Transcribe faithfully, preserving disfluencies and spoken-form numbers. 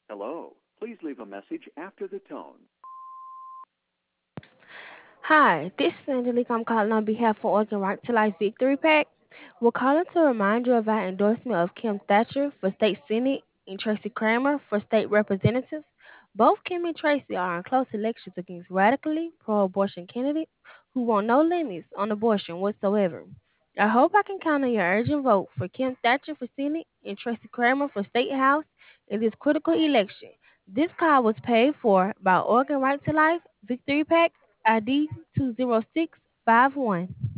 Hello. Please leave a message after the tone. Hi, this is Angelique. I'm calling on behalf of Oregon Right to Life Victory Pack. We're calling to remind you of our endorsement of Kim Thatcher for state senate and Tracy Kramer for state representative. Both Kim and Tracy are in close elections against radically pro-abortion candidates who want no limits on abortion whatsoever. I hope I can count on your urgent vote for Kim Thatcher for Senate and Tracy Kramer for State House in this critical election. This call was paid for by Oregon Right to Life Victory Pack I D two zero six five one.